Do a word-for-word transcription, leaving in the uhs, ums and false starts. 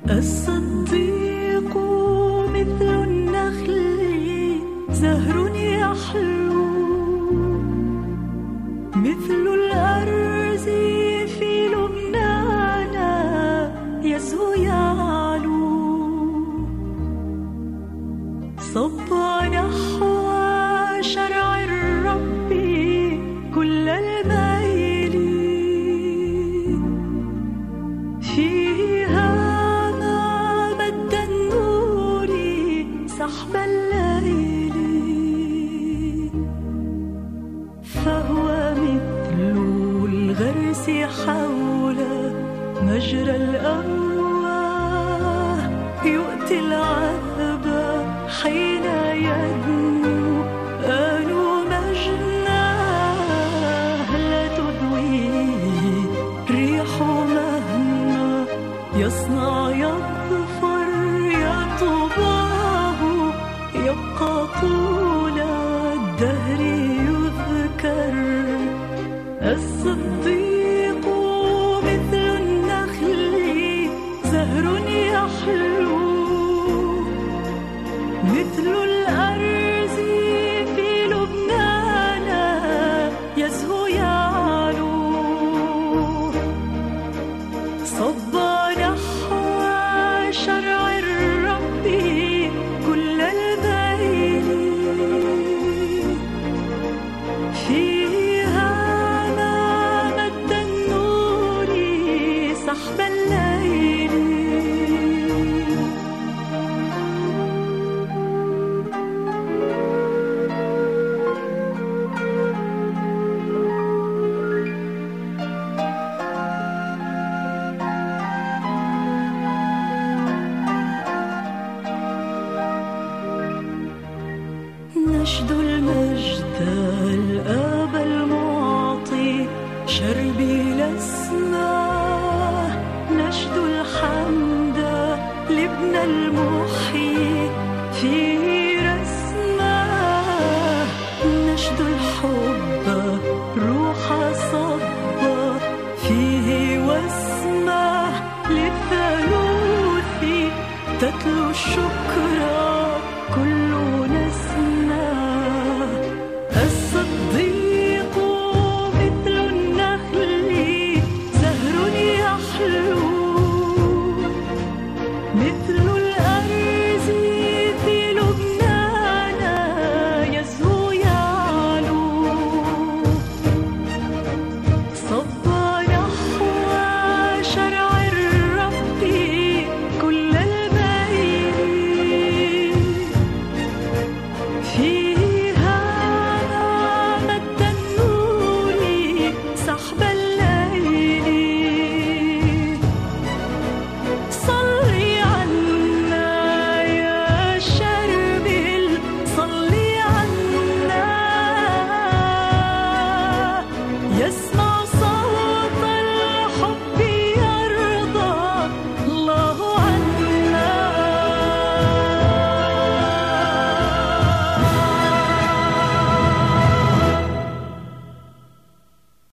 الصديق مثل النخل زهر يحلو، مثل الأرز في لبنان يزهو يعلو، صب نحو شرع الرب كل الميل، فيها ما مد النور سحب الليل، فهو مثل الغرس حول مجرى الأرواح، يؤتي العذب حين يدنو آن مجناه، لا تدويه ريح مهما يصنع يظفر، يطباه يبقى طول الدهر يذكر. الصديق مثل النخل زهر يحلو، مثل الأرز في لبنان يزهو يعلو، صب نحو شرع الرب كل الميل، فيها ما مد النور سحب الليل. نشد المجد الآب المعطي شربي الأسماء، نشد الحمد لابن المحيي في